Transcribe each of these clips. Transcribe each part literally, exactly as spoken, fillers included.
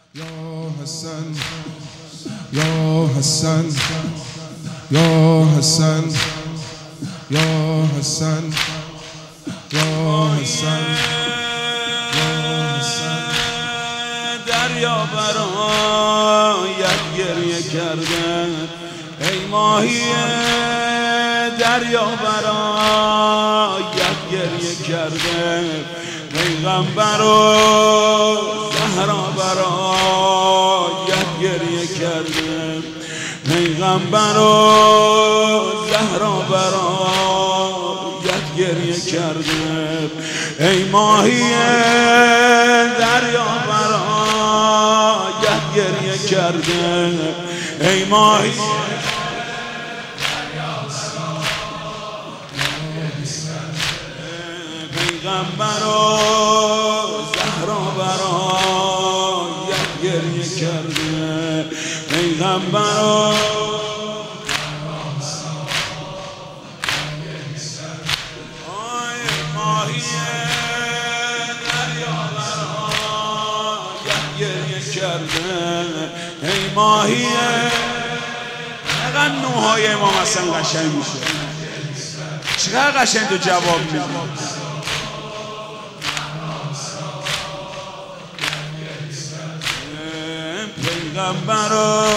یا حسن یا حسن یا حسن یا حسن یا حسن یا حسن دریا برایت گریه کرده ای ماهی دریا برایت گریه کرده پیغمبر و زهرا برایت گریه کرده پیغمبر و زهرا برایت گریه کرده ای ماهی دریا برایت گریه کرده ای ماهی پیغمبر و زهرا برایت گریه کرده پیغمبر و ماهی دریا برایت گریه کرده ای ماهی چقدر نوهای امام حسن قشنگ میشه، چقدر قشنگ تو جواب میدی. پیغمبر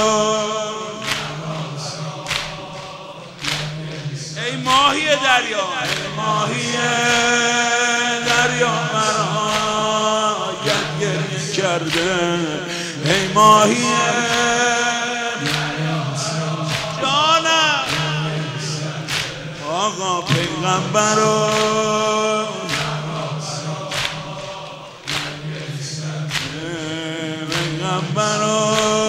ای ماهی دریا ای ماهی دریا برایت گریه کرده ای ماهی جانم آقا پیغمبر پیغمبر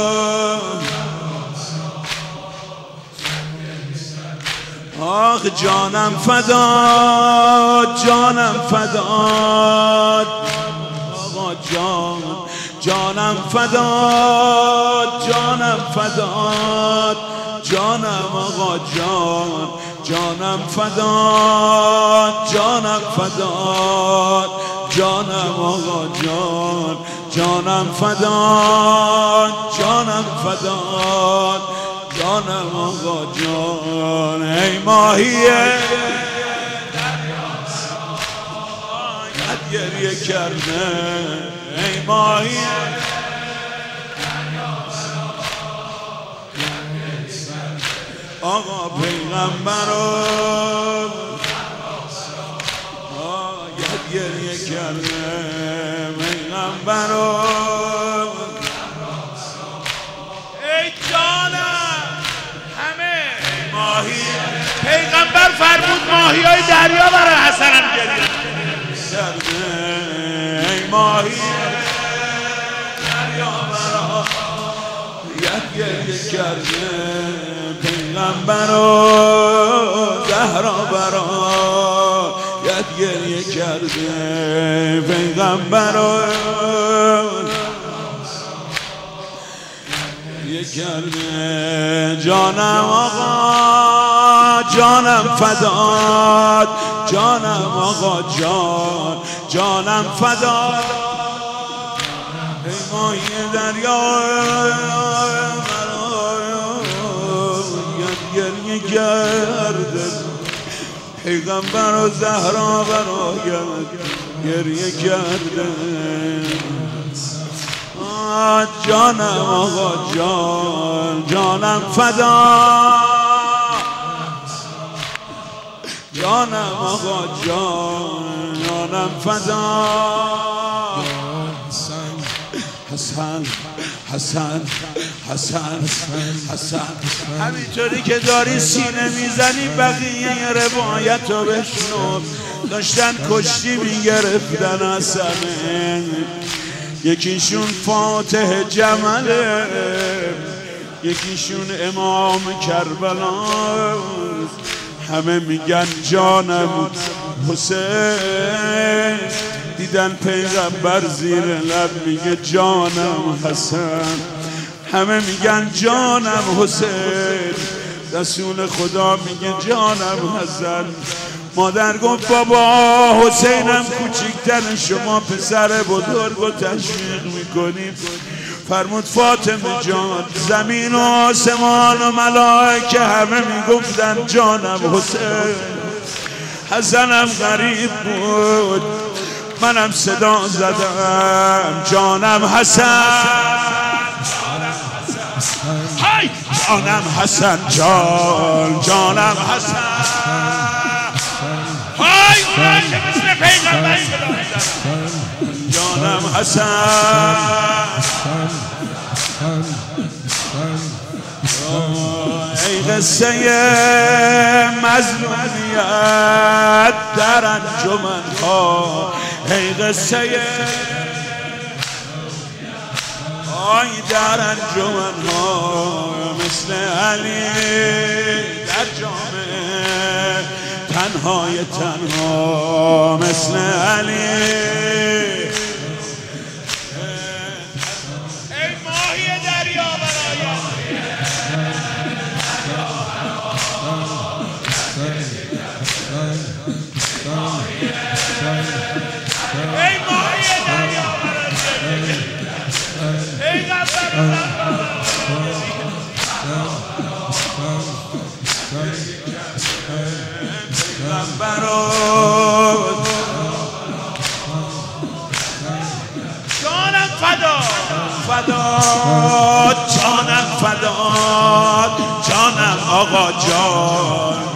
آخ جانم فداد جانم فداد آقا جان جانم فداد جانم فداد جانم آقا جان جانم فداد جانم فداد جانم آقا جان جانم فداد جانم فداد جانم آقا جان ای ماهی دریا گریه کرده ای ماهی آقا پیغمبر آید گریه کرده پیغمبر پیغمبر فرمود ماهی های دریا برای حسن هم گریه کرده ای ماهی دریا برایت گریه کرده پیغمبر و زهرا برایت گریه کرده پیغمبر و گریه کرده جانم آقا جانم فداد جانم آقا جان جانم فداد ای ماهی دریا برایت گریه کرده پیغمبر و زهرا برایت گریه کرده جانم آقا جان جانم فداد جانم آقا جان جانم فداد حسن حسن حسن حسن همینطوری که داری سینه میزنی بقیه روایت رو بشنو داشتن کشتی میگرفتن حسنه یکیشون فاتح جمله یکیشون امام کربلا همه میگن جانم حسین دیدن پیغمبر زیر لب میگه جانم حسن همه میگن جانم حسین رسول خدا میگه جانم حسن مادر گفت بابا حسینم کوچیکتر شما پسر بزرگ رو تشویق میکنیم فرمود فاطمه جان زمین و آسمان و ملائکه همه میگفتن جانم حسین. حسنم غریب بود، منم صدا زدم جانم حسن، های جانم حسن جان، جانم حسن، های اونایی که مثل پیغمبری جانم حسن. ای قصه مظلومیت در انجمن ها، ای قصه آی در انجمن ها، مثل علی در جامعه تنهای تنها، مثل علی. ای ماهی دریا برایم ای ماهی دریا برایم ای غفر برات جانم فدا فدا، جانم فدا، جانم آقا جان.